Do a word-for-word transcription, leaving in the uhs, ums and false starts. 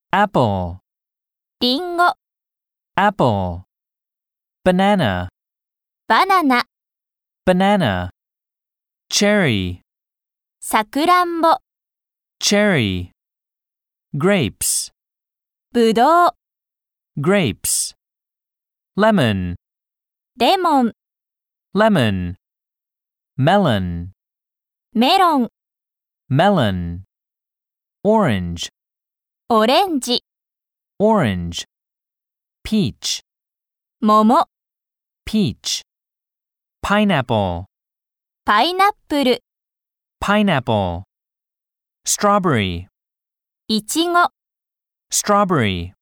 apple, りんご、 apple, banana, バナナ、 banana, cherry, さくらんぼ、 cherry, grapes, ぶどう、 grapes, lemon, レモン、 lemon, melon, メロン、 melon, orange, オレンジ、 orange, peach, 桃、 peach, pineapple, パイナップル、 pineapple, strawberry, いちご、 strawberry.